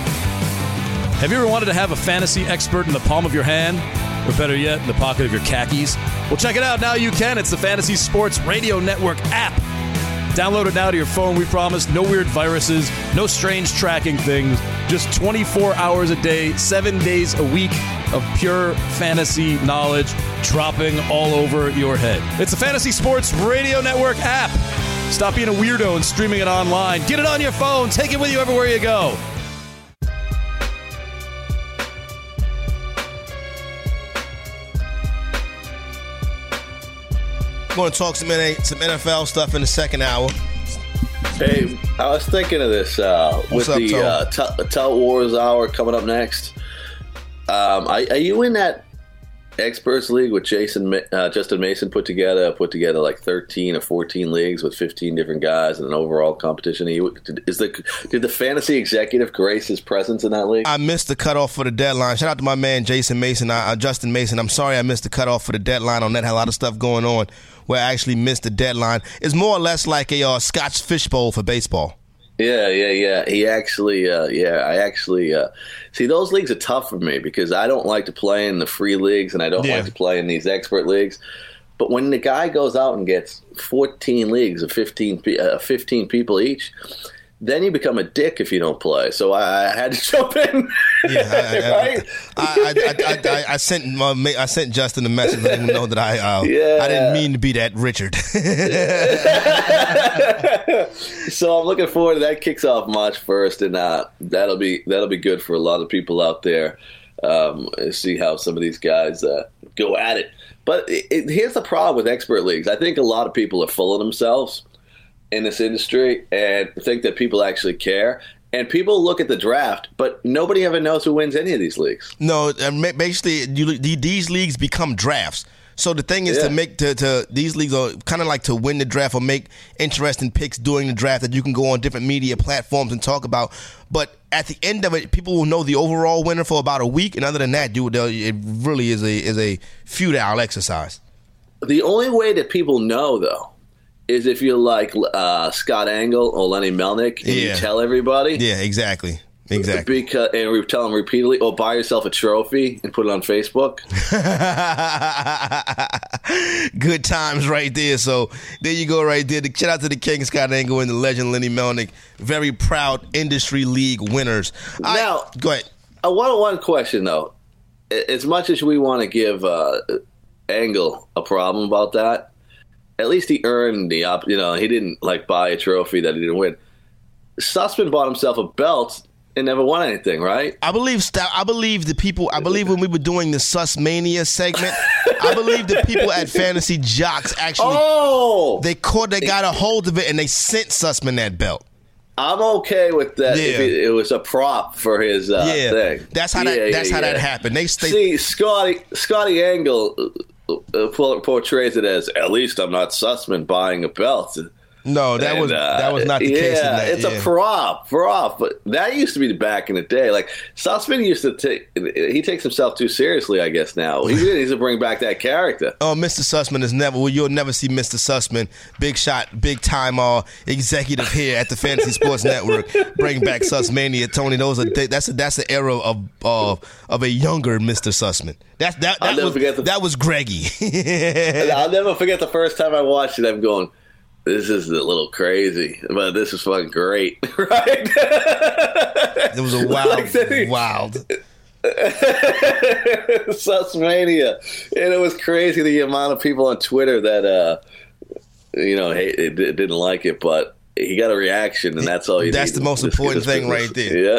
S7: Have you ever wanted to have a fantasy expert in the palm of your hand? Or better yet, in the pocket of your khakis? Well, check it out. Now you can. It's the Fantasy Sports Radio Network app. Download it now to your phone. We promise no weird viruses, no strange tracking things. Just twenty-four hours a day, seven days a week of pure fantasy knowledge dropping all over your head. It's the Fantasy Sports Radio Network app. Stop being a weirdo and streaming it online. Get it on your phone. Take it with you everywhere you go.
S3: We're going to talk some, some N F L stuff in the second hour.
S4: Hey, I was thinking of this uh, with
S3: up,
S4: the uh, Tout Tout Wars Hour coming up next. Um, are, are you in that Experts League with Jason uh, Justin Mason put together? Put together like thirteen or fourteen leagues with fifteen different guys and an overall competition. You, is the did the fantasy executive grace his presence in that league?
S3: I missed the cutoff for the deadline. Shout out to my man Jason Mason, uh, Justin Mason. I'm sorry I missed the cutoff for the deadline on that. Had a lot of stuff going on where I actually missed the deadline. It's more or less like a uh, Scotch fishbowl for baseball.
S4: Yeah, yeah, yeah. He actually, uh, yeah, I actually uh, see those leagues are tough for me because I don't like to play in the free leagues and I don't
S3: Yeah.
S4: like to play in these expert leagues. But when the guy goes out and gets fourteen leagues of fifteen, pe- uh, fifteen people each, then you become a dick if you don't play. So I, I had to jump in.
S3: Yeah, I, I,
S4: right?
S3: I, I, I, I, I sent my, ma- I sent Justin a message letting him know that I uh,
S4: Yeah.
S3: I didn't mean to be that Richard.
S4: So I'm looking forward to that. Kicks off March first, and uh, that'll be that'll be good for a lot of people out there. Um, see how some of these guys uh, go at it. But it, it, here's the problem with expert leagues. I think a lot of people are full of themselves in this industry and think that people actually care. And people look at the draft, but nobody ever knows who wins any of these leagues.
S3: No, uh, ma- basically, you, these leagues become drafts. So the thing is
S4: Yeah.
S3: to make to, to these leagues are kind of like to win the draft or make interesting picks during the draft that you can go on different media platforms and talk about. But at the end of it, people will know the overall winner for about a week, and other than that, dude, it really is a is a futile exercise.
S4: The only way that people know, though, is if you're like uh, Scott Angle or Lenny Melnick and
S3: Yeah.
S4: you tell everybody.
S3: Yeah, exactly. Exactly.
S4: Because, and we tell them repeatedly, or buy yourself a trophy and put it on Facebook.
S3: Good times right there. So there you go right there. Shout out to the King, Scott Angle, and the legend Lenny Melnick. Very proud industry league winners. I-
S4: Now-
S3: go ahead.
S4: I want one question, though. As much as we want to give uh, Angle a problem about that, at least he earned the op. You know, he didn't like buy a trophy that he didn't win. Sussman bought himself a belt and never won anything, right?
S3: I believe st- I believe the people I believe when we were doing the Sus Mania segment, I believe the people at Fantasy Jocks actually
S4: Oh,
S3: they caught they got a hold of it and they sent Sussman that belt.
S4: I'm okay with that. If
S3: Yeah.
S4: it, it was a prop for his uh,
S3: Yeah.
S4: thing.
S3: That's how that
S4: Yeah,
S3: that's
S4: yeah,
S3: how that
S4: yeah.
S3: happened. They stay
S4: See, Scotty Scotty Angle uh, uh, portrays it as, at least I'm not Sussman buying a belt.
S3: No, that
S4: And,
S3: was
S4: uh,
S3: that was not the
S4: yeah,
S3: case in that.
S4: it's
S3: yeah.
S4: a prop, prop. But that used to be back in the day. Like Sussman used to take, he takes himself too seriously, I guess. Now he really needs to bring back that character.
S3: Oh, Mister Sussman is never. Well, you'll never see Mister Sussman, big shot, big time, uh, executive here at the Fantasy Sports Network. Bring back Sussmania, Tony. Those are that's a, that's the era of of of a younger Mister Sussman. That's that
S4: I'll
S3: that
S4: never
S3: was
S4: forget the-
S3: that was Greggy.
S4: And I'll never forget the first time I watched it. I'm going, this is a little crazy, but this is fucking great, right?
S3: It was a wild,
S4: Like that-
S3: wild.
S4: Sussmania, and it was crazy the amount of people on Twitter that uh, you know hate, it, didn't like it, but he got a reaction, and that's all you
S3: That's
S4: need.
S3: the most
S4: This-
S3: important
S4: this
S3: thing
S4: business.
S3: right there.
S4: Yeah.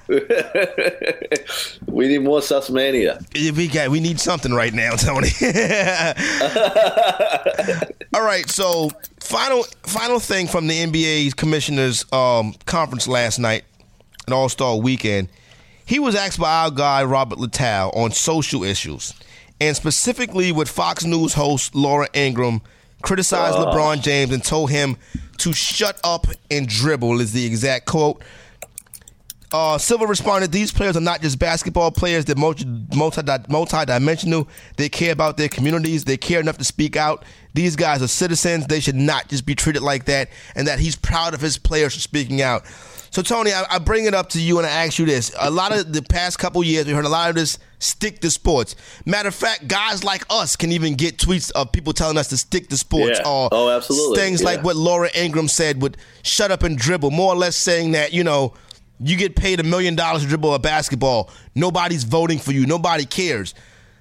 S4: We need more Sussmania.
S3: We got we need something right now, Tony. All right, so final final thing from the N B A's commissioners um, conference last night, an All-Star weekend. He was asked by our guy Robert Littal on social issues, and specifically with Fox News host Laura Ingraham criticized
S4: Oh.
S3: LeBron James and told him to shut up and dribble is the exact quote. Uh, Silver responded, these players are not just basketball players. They're multi, multi, multi-dimensional. They care about their communities. They care enough to speak out. These guys are citizens. They should not just be treated like that, and that he's proud of his players for speaking out. So, Tony, I, I bring it up to you and I ask you this. A lot of the past couple years, we heard a lot of this stick to sports. Matter of fact, guys like us can even get tweets of people telling us to stick to sports.
S4: Yeah.
S3: Or
S4: Oh, absolutely.
S3: things
S4: Yeah.
S3: like what Laura Ingraham said would shut up and dribble, more or less saying that, you know, You get paid a million dollars to dribble a basketball. Nobody's voting for you. Nobody cares.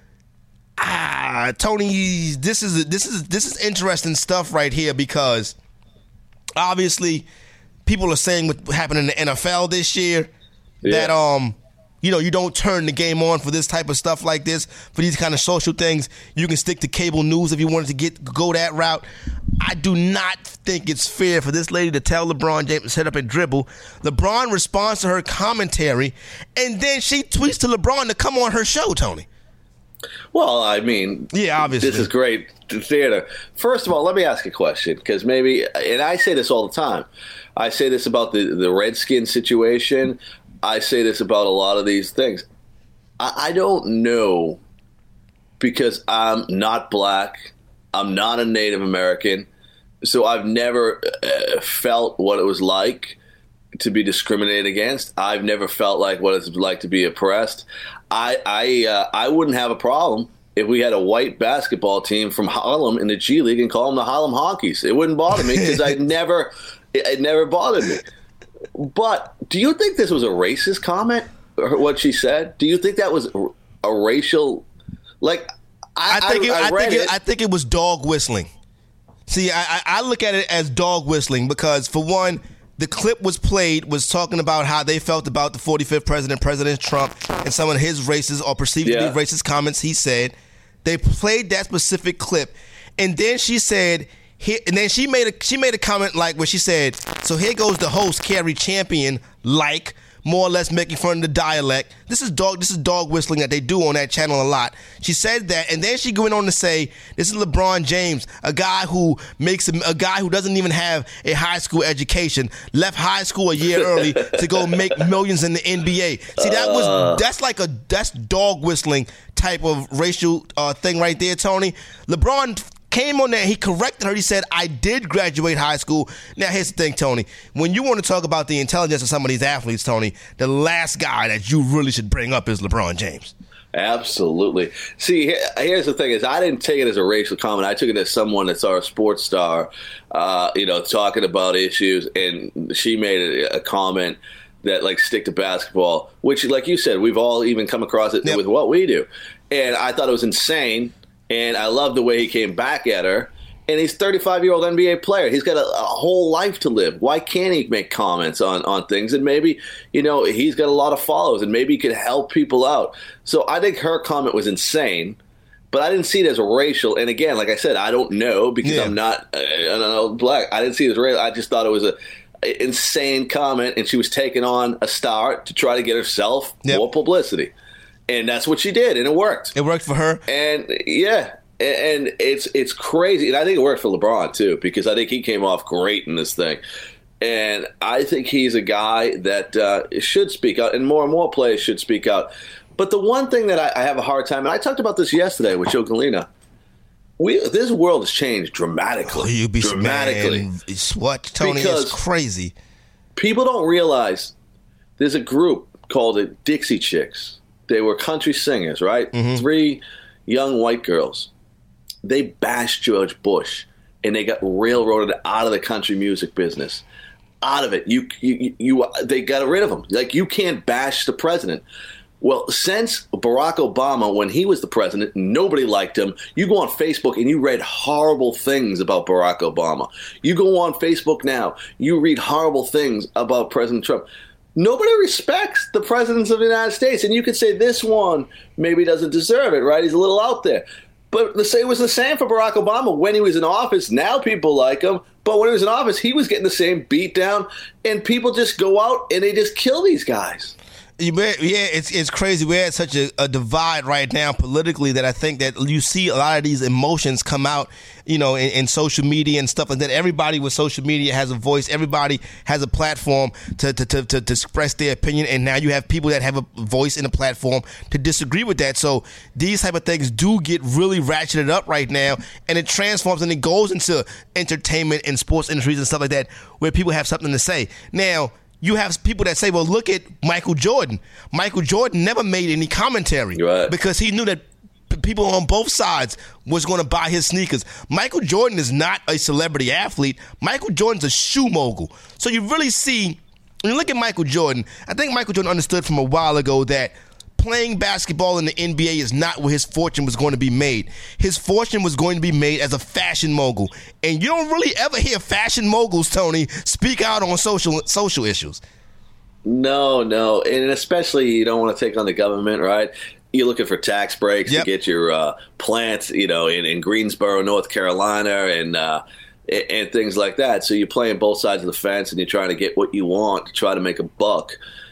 S3: Ah, Tony, this is this is this is interesting stuff right here because obviously people are saying what happened in the N F L this year yeah. that um you know you don't turn the game on for this type of stuff like this, for these kind of social things. You can stick to cable news if you wanted to get go that route. I do not think it's fair for this lady to tell LeBron James to set up and dribble. LeBron responds to her commentary, and then she tweets to LeBron to come on her show, Tony.
S4: Well, I mean,
S3: yeah, obviously.
S4: This is great theater. First of all, let me ask a question, because maybe, and I say this all the time, I say this about the, the Redskins situation. I say this about a lot of these things. I, I don't know, because I'm not black, I'm not a Native American, so I've never uh, felt what it was like to be discriminated against. I've never felt like what it's like to be oppressed. I I uh, I wouldn't have a problem if we had a white basketball team from Harlem in the G League and call them the Harlem Honkies. It wouldn't bother me because I never it, it never bothered me. But do you think this was a racist comment, or what she said? Do you think that was a racial? Like I,
S3: I think
S4: I,
S3: it,
S4: I,
S3: I think it, it, I think it was dog whistling. See, I, I look at it as dog whistling because, for one, the clip was played was talking about how they felt about the forty-fifth president, President Trump, and some of his racist or perceived
S4: yeah.
S3: to be racist comments he said. They played that specific clip, and then she said, here, and then she made a she made a comment like where she said, "So here goes the host, Carrie Champion, like." More or less making fun of the dialect. This is dog. This is dog whistling that they do on that channel a lot. She said that, and then she went on to say, "This is LeBron James, a guy who makes a, a guy who doesn't even have a high school education, left high school a year early to go make millions in the N B A." See, that was that's like a that's dog whistling type of racial uh, thing right there, Tony. LeBron came on there, he corrected her. He said, "I did graduate high school." Now, here's the thing, Tony. When you want to talk about the intelligence of some of these athletes, Tony, the last guy that you really should bring up is LeBron James.
S4: Absolutely. See, here's the thing: is I didn't take it as a racial comment. I took it as someone that's our sports star, uh, you know, talking about issues, and she made a, a comment that, like, stick to basketball, which, like you said, we've all even come across it yep. with what we do, and I thought it was insane. And I love the way he came back at her. And he's a thirty-five-year-old N B A player. He's got a, a whole life to live. Why can't he make comments on, on things? And maybe, you know, he's got a lot of followers, and maybe he could help people out. So I think her comment was insane, but I didn't see it as racial. And again, like I said, I don't know because yeah. I'm not uh, I don't know, black. I didn't see it as racial. I just thought it was a, a insane comment, and she was taking on a star to try to get herself yep. more publicity. And that's what she did, and it worked.
S3: It worked for her.
S4: And, yeah, and it's it's crazy. And I think it worked for LeBron, too, because I think he came off great in this thing. And I think he's a guy that uh, should speak out, and more and more players should speak out. But the one thing that I, I have a hard time, and I talked about this yesterday with Joe Galena, we this world has changed dramatically. Oh,
S3: you be
S4: dramatically.
S3: Man, it's what, Tony?
S4: Because
S3: it's crazy.
S4: People don't realize there's a group called the Dixie Chicks. They were country singers, right? Mm-hmm. Three young white girls. They bashed George Bush, and they got railroaded out of the country music business. Out of it. You, you, you, they got rid of him. Like, you can't bash the president. Well, since Barack Obama, when he was the president, nobody liked him. You go on Facebook and you read horrible things about Barack Obama. You go on Facebook now, you read horrible things about President Trump. Nobody respects the presidents of the United States. And you could say this one maybe doesn't deserve it, right? He's a little out there. But the, it was the same for Barack Obama when he was in office. Now people like him. But when he was in office, he was getting the same beat down. And people just go out and they just kill these guys.
S3: Yeah, it's it's crazy. We're at such a, a divide right now politically that I think that you see a lot of these emotions come out, you know, in, in social media and stuff like that. Everybody with social media has a voice. Everybody has a platform to to, to, to, to express their opinion. And now you have people that have a voice and a platform to disagree with that. So these type of things do get really ratcheted up right now, and it transforms and it goes into entertainment and sports industries and stuff like that where people have something to say. Now, you have people that say, well, look at Michael Jordan. Michael Jordan never made any commentary
S4: right.
S3: because he knew that p- people on both sides was going to buy his sneakers. Michael Jordan is not a celebrity athlete. Michael Jordan's a shoe mogul. So you really see when you look at Michael Jordan, I think Michael Jordan understood from a while ago that playing basketball in the N B A is not where his fortune was going to be made. His fortune was going to be made as a fashion mogul. And you don't really ever hear fashion moguls, Tony, speak out on social social issues.
S4: No, no. And especially you don't want to take on the government, right? You're looking for tax breaks yep. to get your uh, plants, you know, in, in Greensboro, North Carolina, and uh, and things like that. So you're playing both sides of the fence, and you're trying to get what you want to try to make a buck.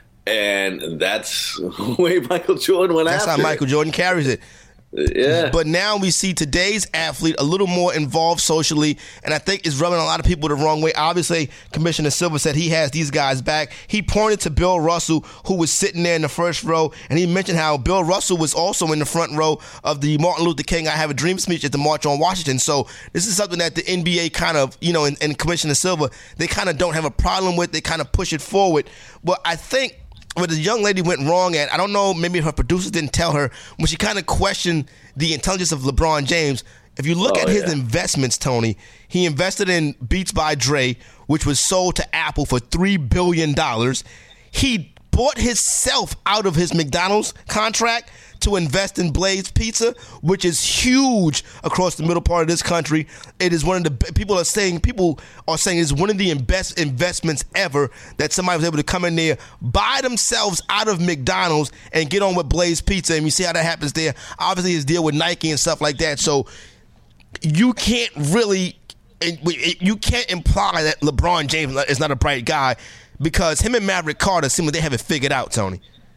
S4: And that's the way Michael Jordan went
S3: that's
S4: after.
S3: That's how Michael Jordan carries it.
S4: Yeah.
S3: But now we see today's athlete a little more involved socially, and I think it's rubbing a lot of people the wrong way. Obviously, Commissioner Silver said he has these guys back. He pointed to Bill Russell, who was sitting there in the first row, and he mentioned how Bill Russell was also in the front row of the Martin Luther King I Have a Dream speech at the March on Washington. So this is something that the N B A kind of, you know, and, and Commissioner Silver, they kind of don't have a problem with. They kind of push it forward. But I think what the young lady went wrong at, I don't know, maybe her producers didn't tell her, when she kind of questioned the intelligence of LeBron James. If you look
S4: oh,
S3: at his
S4: yeah.
S3: investments, Tony, he invested in Beats by Dre, which was sold to Apple for three billion dollars. He bought himself out of his McDonald's contract to invest in Blaze Pizza, which is huge across the middle part of this country. It is one of the people are saying people are saying it's one of the best investments ever that somebody was able to come in there, buy themselves out of McDonald's, and get on with Blaze Pizza. And you see how that happens there. Obviously, his deal with Nike and stuff like that. So you can't really you can't imply that LeBron James is not a bright guy, because him and Maverick Carter seem like they have it figured out, Tony.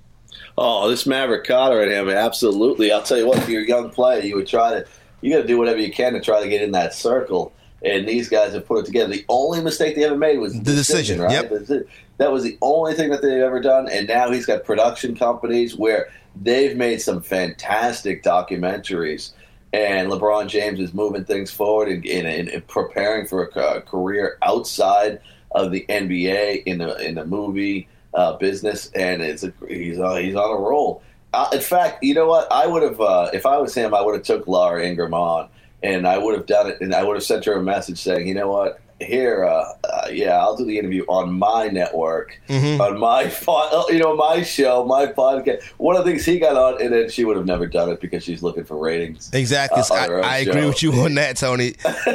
S4: Oh, this Maverick Carter and him, absolutely. I'll tell you what, if you're a young player, you would try to, you got to do whatever you can to try to get in that circle. And these guys have put it together. The only mistake they ever made was the,
S3: the decision,
S4: decision, right?
S3: Yep.
S4: That was the only thing that they've ever done. And now he's got production companies where they've made some fantastic documentaries. And LeBron James is moving things forward and, and, and preparing for a career outside of the N B A in the in the movie Uh, business, and it's a, he's uh, he's on a roll. Uh, in fact, you know what? I would have, uh, if I was him, I would have took Laura Ingraham on, and I would have done it, and I would have sent her a message saying, you know what? Here, uh, uh, yeah, I'll do the interview on my network, mm-hmm. on my, you know, my show, my podcast. One of the things he got on, and then she would have never done it because she's looking for ratings.
S3: Exactly. Uh, I, I agree with you on that, Tony.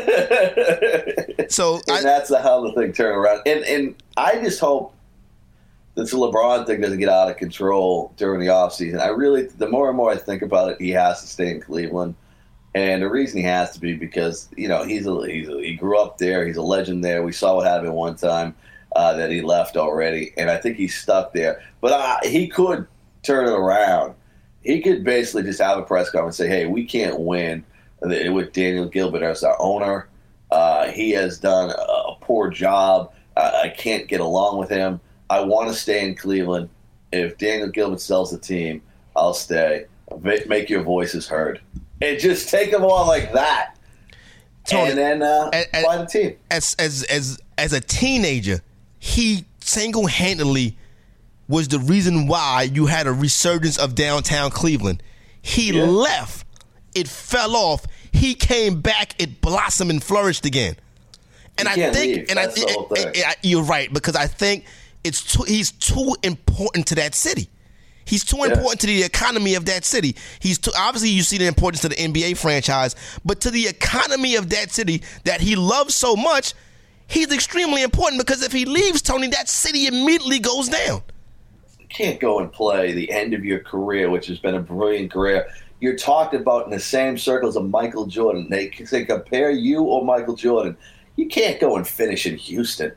S3: so
S4: and
S3: I,
S4: that's how the thing turned around, and and I just hope this LeBron thing doesn't get out of control during the offseason. I really, the more and more I think about it, he has to stay in Cleveland. And the reason he has to be because, you know, he's a, he's a, he grew up there. He's a legend there. We saw what happened one time uh, that he left already. And I think he's stuck there. But uh, he could turn it around. He could basically just have a press conference and say, hey, we can't win with Daniel Gilbert as our owner. Uh, he has done a poor job. Uh, I can't get along with him. I want to stay in Cleveland. If Daniel Gilbert sells the team, I'll stay. Make your voices heard. And just take them on like that. Tony, and then uh, as, buy the team.
S3: As, as, as, as a teenager, he single-handedly was the reason why you had a resurgence of downtown Cleveland. He yeah. left. It fell off. He came back. It blossomed and flourished again. And
S4: you
S3: I
S4: can't
S3: think,
S4: leave.
S3: and
S4: That's
S3: I,
S4: the whole thing.
S3: I, I, you're right, because I think it's too, he's too important to that city. He's too
S4: yeah.
S3: important to the economy of that city. He's too, obviously you see the importance to the N B A franchise, but to the economy of that city that he loves so much, he's extremely important, because if he leaves, Tony, that city immediately goes down.
S4: You can't go and play the end of your career, which has been a brilliant career. You're talked about in the same circles of Michael Jordan. They, they compare you or Michael Jordan. You can't go and finish in Houston.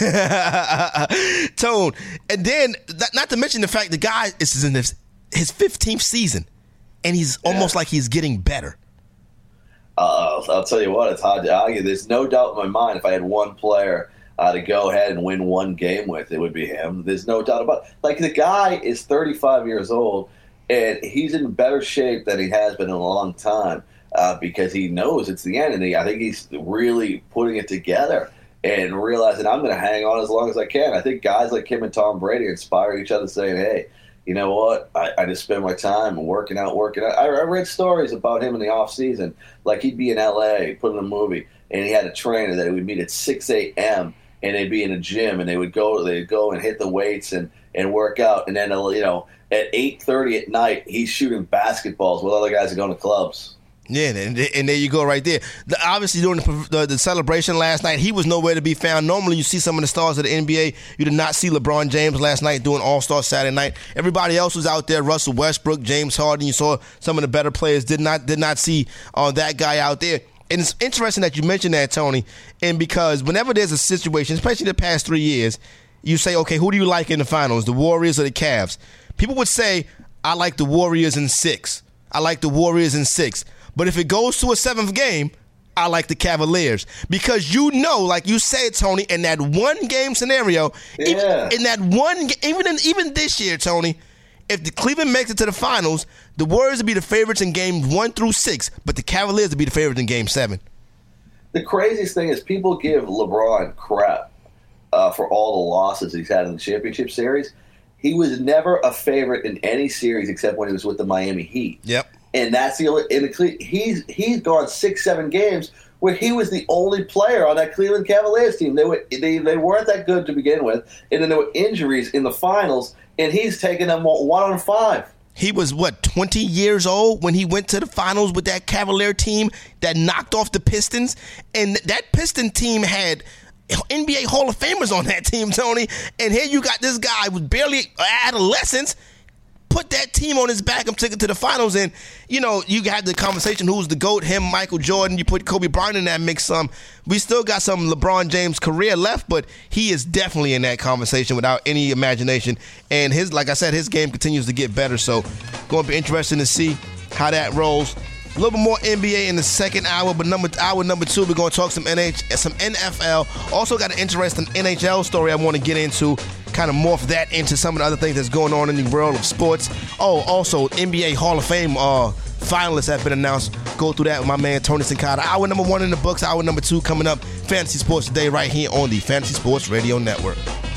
S3: Tone, and then not to mention the fact the guy is in his, his fifteenth season, and he's yeah. almost like he's getting better.
S4: Uh, I'll tell you what, it's hard to argue. There's no doubt in my mind if I had one player uh, to go ahead and win one game with, it would be him. There's no doubt about it. Like, the guy is thirty-five years old, and he's in better shape than he has been in a long time. Uh, because he knows it's the end, and he, I think he's really putting it together and realizing I'm going to hang on as long as I can. I think guys like him and Tom Brady inspire each other, saying, hey, you know what, I, I just spend my time working out, working out. I, I read stories about him in the offseason, like he'd be in L A, put in a movie, and he had a trainer that he would meet at six a.m., and they'd be in a gym, and they would go, they'd go and hit the weights and, and work out, and then, you know, at eight thirty at night, he's shooting basketballs while other guys are going to clubs.
S3: Yeah, and, and there you go right there. The, obviously, during the, the, the celebration last night, he was nowhere to be found. Normally, you see some of the stars of the N B A. You did not see LeBron James last night doing All-Star Saturday night. Everybody else was out there. Russell Westbrook, James Harden. You saw some of the better players. Did not did not see uh, that guy out there. And it's interesting that you mentioned that, Tony, and because whenever there's a situation, especially the past three years, you say, okay, who do you like in the finals, the Warriors or the Cavs? People would say, I like the Warriors in six. I like the Warriors in six. But if it goes to a seventh game, I like the Cavaliers. Because you know, like you said, Tony, in that one-game scenario,
S4: yeah.
S3: even, in that one, even in, even this year, Tony, if the Cleveland makes it to the finals, the Warriors would be the favorites in games one through six, but the Cavaliers would be the favorites in game seven.
S4: The craziest thing is people give LeBron crap uh, for all the losses he's had in the championship series. He was never a favorite in any series except when he was with the Miami Heat.
S3: Yep.
S4: And that's the only, in the he's he's gone six, seven games where he was the only player on that Cleveland Cavaliers team. They were they, they weren't that good to begin with, and then there were injuries in the finals, and he's taken them one on five.
S3: He was, what, twenty years old when he went to the finals with that Cavalier team that knocked off the Pistons? And that Piston team had N B A Hall of Famers on that team, Tony. And here you got this guy with barely adolescence, put that team on his back and took it to the finals. And, you know, you had the conversation, who's the GOAT, him, Michael Jordan. You put Kobe Bryant in that mix some. We still got some LeBron James career left, but he is definitely in that conversation without any imagination. And his, like I said, his game continues to get better. So going to be interesting to see how that rolls. A little bit more N B A in the second hour, but number hour number two, we're going to talk some N H, some N F L. Also got an interesting N H L story I want to get into, kind of morph that into some of the other things that's going on in the world of sports. Oh, also, N B A Hall of Fame uh, finalists have been announced. Go through that with my man, Tony Sincata. Hour number one in the books, hour number two coming up. Fantasy Sports Today right here on the Fantasy Sports Radio Network.